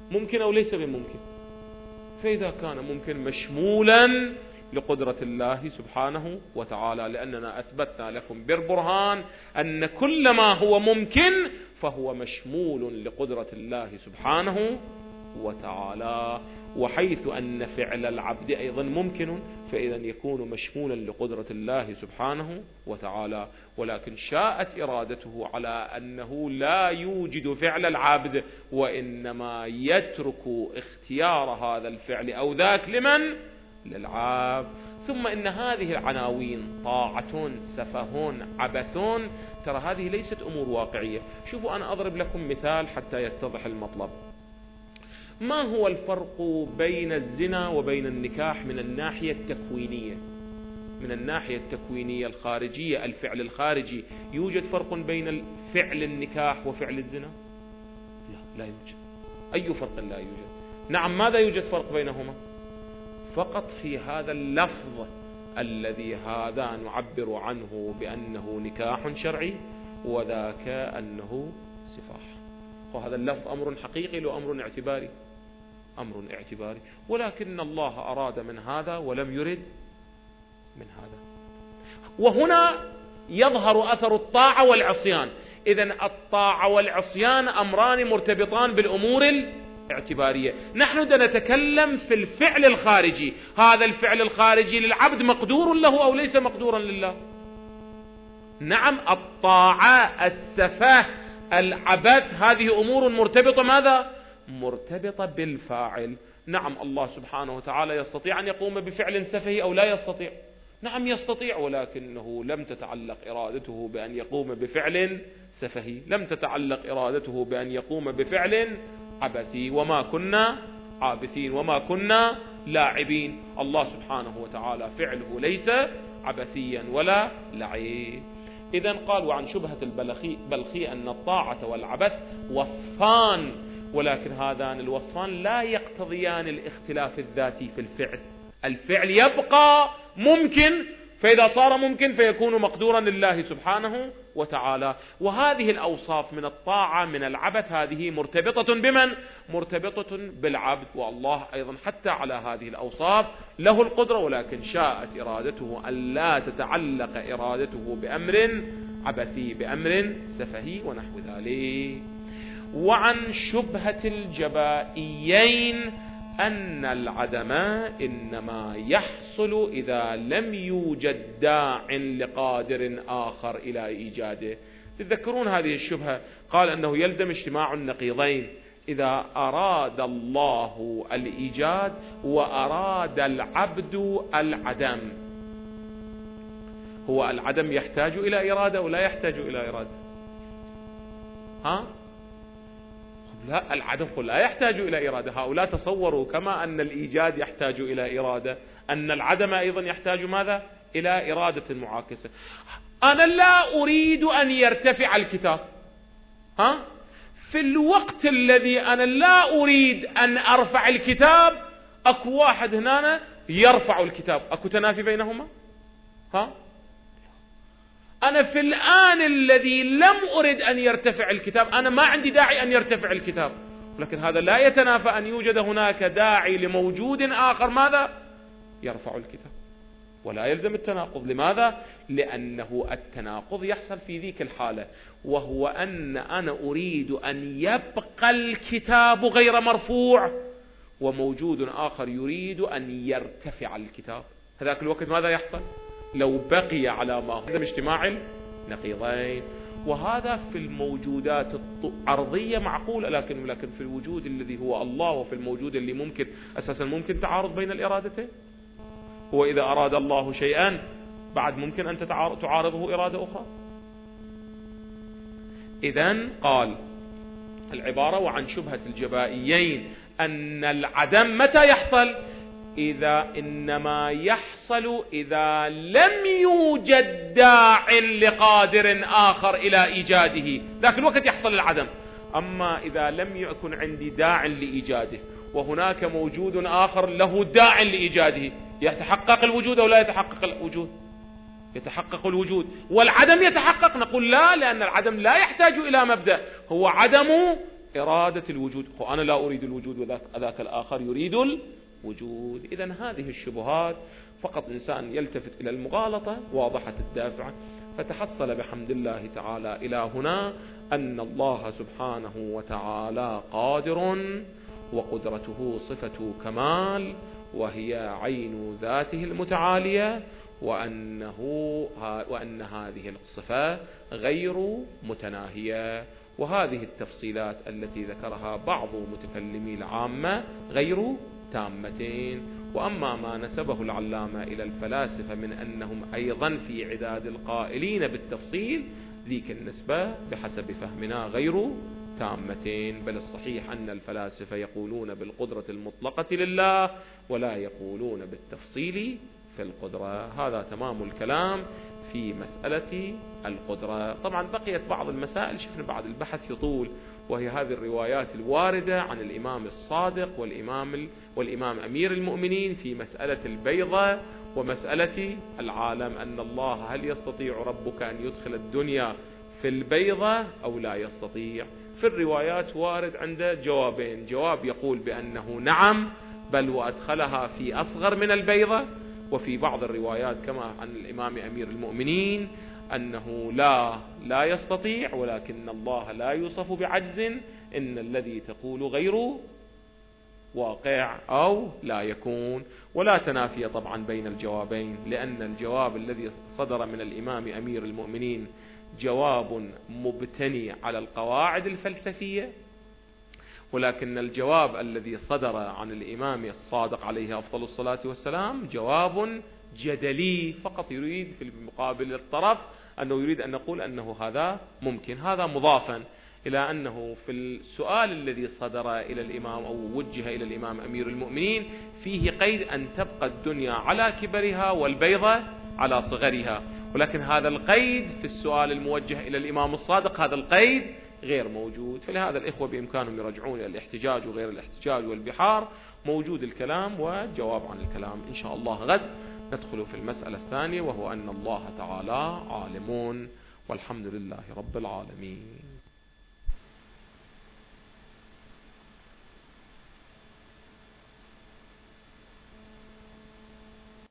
ممكن أو ليس بممكن؟ فإذا كان ممكن مشمولا لقدرة الله سبحانه وتعالى، لأننا أثبتنا لكم بالبرهان أن كل ما هو ممكن فهو مشمول لقدرة الله سبحانه وتعالى. وحيث أن فعل العبد أيضا ممكن، فإذا يكون مشمولا لقدرة الله سبحانه وتعالى. ولكن شاءت إرادته على أنه لا يوجد فعل العبد، وإنما يترك اختيار هذا الفعل أو ذاك لمن؟ للعبد. ثم إن هذه العناوين طاعة، سفه، عبث، ترى هذه ليست أمور واقعية. شوفوا أنا أضرب لكم مثال حتى يتضح المطلب. ما هو الفرق بين الزنا وبين النكاح من الناحية التكوينية؟ من الناحية التكوينية الخارجية، الفعل الخارجي، يوجد فرق بين فعل النكاح وفعل الزنا؟ لا يوجد. أي فرق لا يوجد؟ نعم، ماذا يوجد فرق بينهما؟ فقط في هذا اللفظ الذي هذا نعبر عنه بأنه نكاح شرعي، وذاك أنه سفاح. وهذا اللفظ أمر حقيقي لو أمر اعتباري؟ أمر اعتباري. ولكن الله أراد من هذا ولم يرد من هذا. وهنا يظهر أثر الطاعة والعصيان. إذن الطاعة والعصيان أمران مرتبطان بالأمور الاعتبارية. نحن نتكلم في الفعل الخارجي. هذا الفعل الخارجي للعبد مقدور له أو ليس مقدورا لله؟ نعم، الطاعة، السفاه، العبث، هذه أمور مرتبطة ماذا؟ مرتبطة بالفاعل. نعم، الله سبحانه وتعالى يستطيع أن يقوم بفعل سفهي أو لا يستطيع؟ نعم يستطيع، ولكنه لم تتعلق إرادته بأن يقوم بفعل سفهي، لم تتعلق إرادته بأن يقوم بفعل عبثي. وما كنا عابثين وما كنا لاعبين. الله سبحانه وتعالى فعله ليس عبثيا ولا لعيب. إذن قال وعن شبهة البلخي أن الطاعة والعبث وصفان، ولكن هذان الوصفان لا يقتضيان الاختلاف الذاتي في الفعل. الفعل يبقى ممكن، فإذا صار ممكن فيكون مقدورا لله سبحانه وتعالى. وهذه الأوصاف من الطاعة من العبث هذه مرتبطة بمن؟ مرتبطة بالعبد. والله أيضا حتى على هذه الأوصاف له القدرة، ولكن شاءت إرادته أن لا تتعلق إرادته بأمر عبثي، بأمر سفهي ونحو ذلك. وعن شبهة الجبائيين أن العدم إنما يحصل إذا لم يوجد داع لقادر آخر إلى إيجاده. تذكرون هذه الشبهة؟ قال أنه يلزم اجتماع النقيضين. إذا أراد الله الإيجاد وأراد العبد العدم، هو العدم يحتاج إلى إرادة ولا يحتاج إلى إرادة؟ لا، العدم لا يحتاج إلى إرادة. هؤلاء تصوروا كما أن الإيجاد يحتاج إلى إرادة، أن العدم أيضا يحتاج ماذا؟ إلى إرادة معاكسة. أنا لا أريد أن يرتفع الكتاب، في الوقت الذي أنا لا أريد أن أرفع الكتاب أكو واحد هنا يرفع الكتاب. أكو تنافي بينهما؟ أنا في الآن الذي لم أرد أن يرتفع الكتاب أنا ما عندي داعي أن يرتفع الكتاب، لكن هذا لا يتنافى أن يوجد هناك داعي لموجود آخر ماذا؟ يرفع الكتاب. ولا يلزم التناقض. لماذا؟ لأنه التناقض يحصل في ذيك الحالة، وهو أن أنا أريد أن يبقى الكتاب غير مرفوع، وموجود آخر يريد أن يرتفع الكتاب. هذاك الوقت ماذا يحصل؟ لو بقي على ما هو لازم اجتماع النقيضين. وهذا في الموجودات العرضية معقول، لكن في الوجود الذي هو الله وفي الموجود اللي ممكن أساسا ممكن تعارض بين الإرادتين. هو إذا أراد الله شيئا بعد ممكن أن تعارضه إرادة أخرى. إذن قال العبارة وعن شبهة الجبائيين أن العدم متى يحصل؟ إنما يحصل إذا لم يوجد داع لقادر آخر إلى إيجاده، ذاك الوقت يحصل العدم. أما إذا لم يكن عندي داع لإيجاده وهناك موجود آخر له داع لإيجاده، يتحقق الوجود أو لا يتحقق الوجود؟ يتحقق الوجود. والعدم يتحقق؟ نقول لا، لأن العدم لا يحتاج إلى مبدأ، هو عدم إرادة الوجود، أنا لا أريد الوجود وذاك الآخر يريد الوجود. إذن هذه الشبهات فقط إنسان يلتفت إلى المغالطة واضحة الدافع، فتحصل بحمد الله تعالى إلى هنا أن الله سبحانه وتعالى قادر، وقدرته صفة كمال وهي عين ذاته المتعالية، وأن هذه الصفة غير متناهية. وهذه التفصيلات التي ذكرها بعض متكلمي العامة غير تامتين. وأما ما نسبه العلامة إلى الفلاسفة من أنهم أيضا في عداد القائلين بالتفصيل، ذيك النسبة بحسب فهمنا غير تامتين، بل الصحيح أن الفلاسفة يقولون بالقدرة المطلقة لله ولا يقولون بالتفصيل في القدرة. هذا تمام الكلام في مسألة القدرة. طبعا بقيت بعض المسائل، شفنا بعد البحث يطول، وهي هذه الروايات الواردة عن الإمام الصادق والإمام أمير المؤمنين في مسألة البيضة ومسألة العالم، أن الله هل يستطيع ربك أن يدخل الدنيا في البيضة أو لا يستطيع. في الروايات وارد عنده جوابين، جواب يقول بأنه نعم بل وأدخلها في أصغر من البيضة، وفي بعض الروايات كما عن الإمام أمير المؤمنين أنه لا يستطيع، ولكن الله لا يوصف بعجز، إن الذي تقول غير واقع أو لا يكون. ولا تنافي طبعا بين الجوابين، لأن الجواب الذي صدر من الإمام أمير المؤمنين جواب مبتني على القواعد الفلسفية، ولكن الجواب الذي صدر عن الإمام الصادق عليه أفضل الصلاة والسلام جواب جدلي، فقط يريد في المقابل الطرف أنه يريد أن نقول أنه هذا ممكن. هذا مضافا إلى أنه في السؤال الذي صدر إلى الإمام أو وجه إلى الإمام أمير المؤمنين فيه قيد أن تبقى الدنيا على كبرها والبيضة على صغرها، ولكن هذا القيد في السؤال الموجه إلى الإمام الصادق هذا القيد غير موجود. فلهذا الإخوة بإمكانهم يرجعون إلى الاحتجاج وغير الاحتجاج والبحار، موجود الكلام وجواب عن الكلام. إن شاء الله غد ندخل في المسألة الثانية، وهو أن الله تعالى عالم، والحمد لله رب العالمين.